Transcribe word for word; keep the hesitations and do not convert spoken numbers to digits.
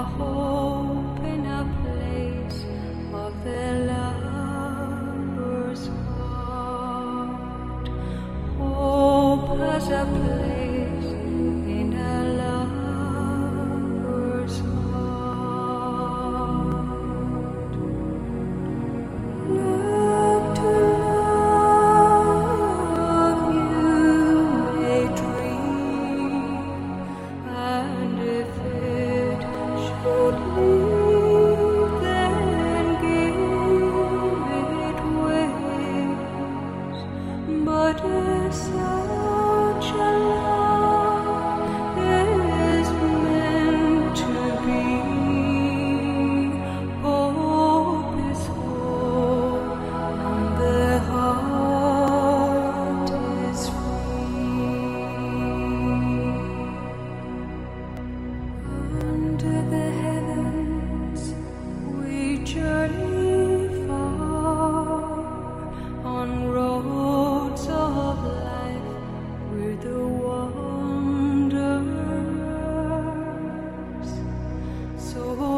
hope in a place of the lover's heart. Hope has a place in a lover's heart. Look to love you may dream, and if it should leave, then give it wings. But if such a love is meant to be, hope is whole and the heart is free. Under the heavens we journey far, on roads of life we're the wanderers. So